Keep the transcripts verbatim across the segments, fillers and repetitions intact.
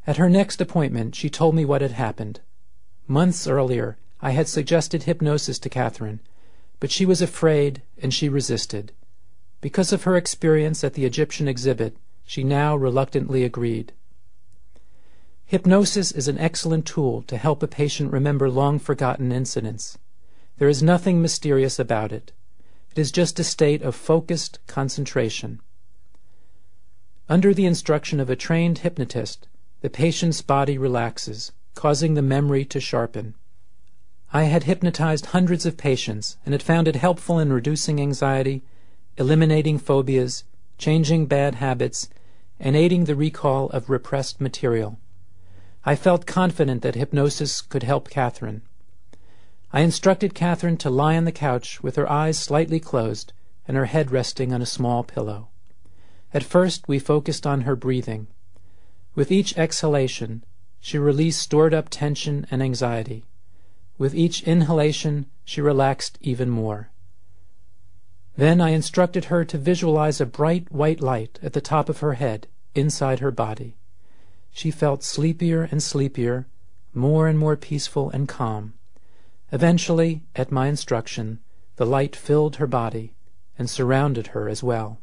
At her next appointment, she told me what had happened. Months earlier, I had suggested hypnosis to Catherine, but she was afraid and she resisted. Because of her experience at the Egyptian exhibit, she now reluctantly agreed. Hypnosis is an excellent tool to help a patient remember long-forgotten incidents. There is nothing mysterious about it. It is just a state of focused concentration. Under the instruction of a trained hypnotist, the patient's body relaxes, causing the memory to sharpen. I had hypnotized hundreds of patients and had found it helpful in reducing anxiety, eliminating phobias, changing bad habits, and aiding the recall of repressed material. I felt confident that hypnosis could help Catherine. I instructed Catherine to lie on the couch with her eyes slightly closed and her head resting on a small pillow. At first, we focused on her breathing. With each exhalation, she released stored-up tension and anxiety. With each inhalation, she relaxed even more. Then I instructed her to visualize a bright white light at the top of her head, inside her body. She felt sleepier and sleepier, more and more peaceful and calm. Eventually, at my instruction, the light filled her body and surrounded her as well.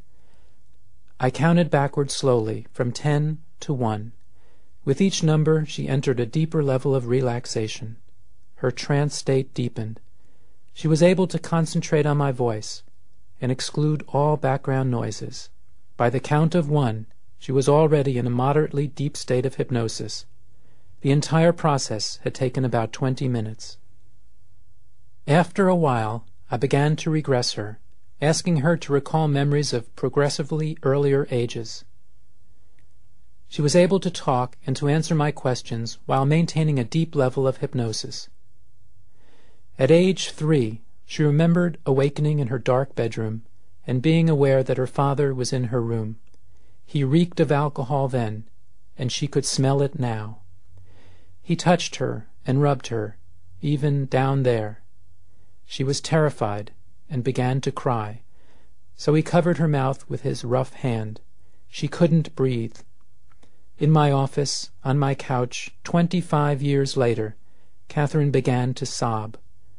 I counted backwards slowly, from ten to one. With each number, she entered a deeper level of relaxation. Her trance state deepened. She was able to concentrate on my voice and exclude all background noises. By the count of one, she was already in a moderately deep state of hypnosis. The entire process had taken about twenty minutes. After a while, I began to regress her, asking her to recall memories of progressively earlier ages. She was able to talk and to answer my questions while maintaining a deep level of hypnosis. At age three, she remembered awakening in her dark bedroom and being aware that her father was in her room. He reeked of alcohol then, and she could smell it now. He touched her and rubbed her, even down there. She was terrified and began to cry, so he covered her mouth with his rough hand. She couldn't breathe. In my office, on my couch, twenty-five years later, Catherine began to sob.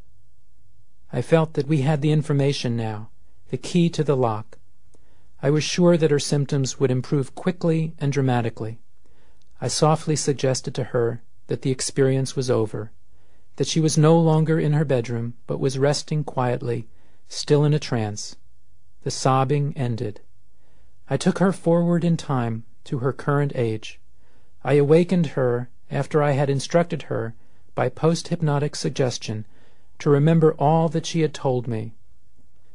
I felt that we had the information now, the key to the lock. I was sure that her symptoms would improve quickly and dramatically. I softly suggested to her that the experience was over, that she was no longer in her bedroom, but was resting quietly, still in a trance. The sobbing ended. I took her forward in time to her current age. I awakened her after I had instructed her, by post-hypnotic suggestion, to remember all that she had told me,